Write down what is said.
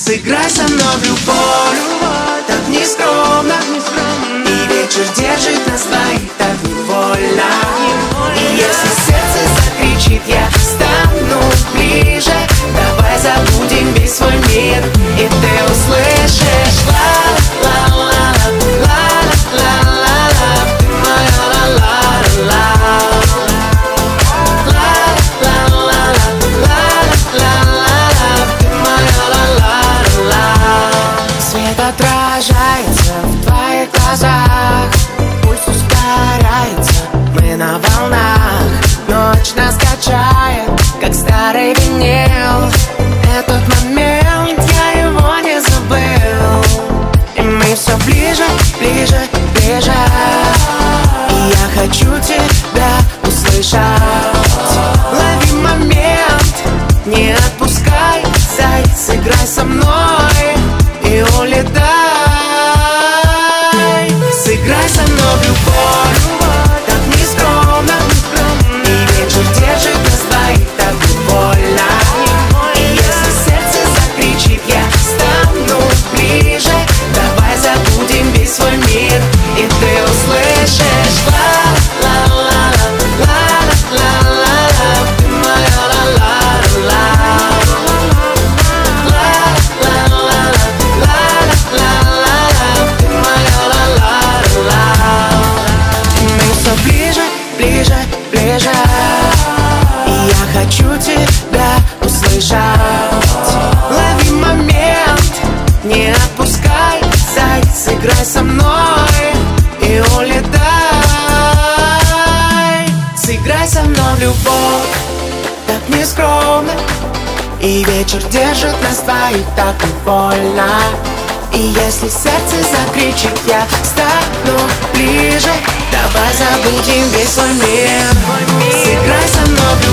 Сыграй со мной в любовь, так нескромно, и вечер держит нас двоих так невольно. И если сердце закричит, я стану ближе. Давай забудем весь свой мир, и ты услышишь ла-ла-ла-ла-ла-ла-ла-ла, ты моя ла-ла-ла-ла. Свет отражается в твоих глазах, пульс ускоряется, мы на волнах. Ночь нас качает, как старый винил. Этот момент, я его не забыл. И мы все ближе, ближе, ближе. И я хочу тебя услышать. Лови момент, не отпускай, зай, сыграй со мной и улетай. Сыграй со мной в любовь, так нескромно, и вечер держит нас двоих так невольно. И если сердце закричит, я стану ближе. Давай забудем весь свой мир, и ты услышишь ла-ла-ла-ла-ла-ла-ла, ты моя ла-ла-ла-ла. Ближе, ближе, и я хочу тебя услышать. Лови момент, не отпускай, зай, сыграй со мной и улетай. Сыграй со мной в любовь, так нескромно, и вечер держит нас двоих так невольно. И если сердце закричит, я стану ближе. Давай забудем весь свой мир. Сыграй со мной в